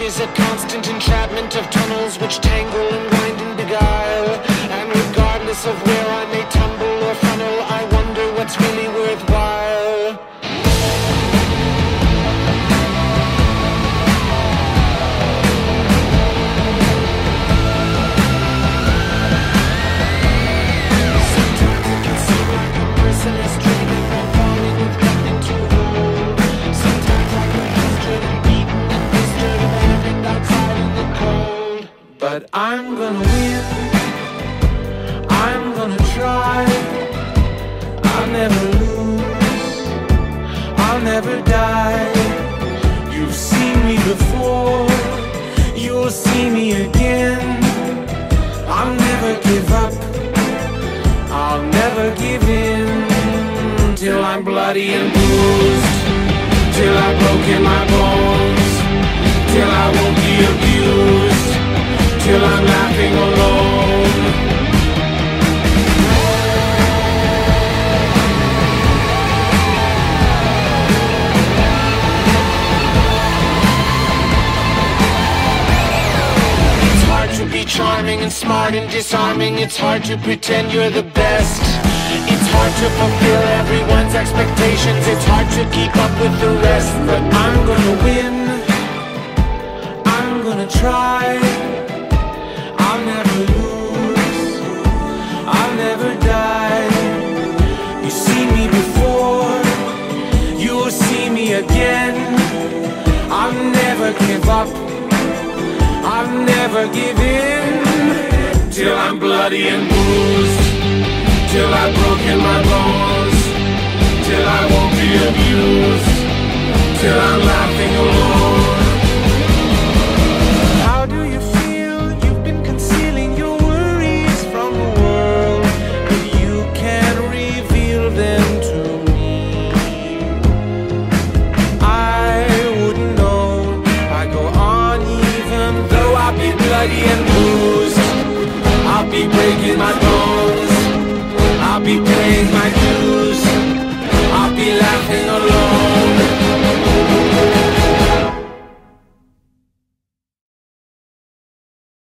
is a constant entrapment of tunnels which tangle and wind and beguile. And regardless of where I may tumble or funnel, I wonder what's really worthwhile. Sometimes it can seem like a person is dreaming while falling with nothing to hold. Sometimes I get frustrated and beaten and blistered, abandoned outside in the cold. But I'm gonna win, I'm gonna try. I'll never lose, I'll never die. You've seen me before, you'll see me again. I'll never give up, I'll never give in. Till I'm bloody and bruised, till I've broken my bones, till I won't be abused, till I'm laughing alone. It's hard to be charming and smart and disarming. It's hard to pretend you're the best. It's hard to fulfill everyone's expectations. It's hard to keep up with the rest. But I'm gonna win, I'm gonna try. I'll never lose, I'll never die. You've seen me before, you'll see me again. I'll never give up, I'll never give in. Till I'm bloody and bruised, till I've broken my bones,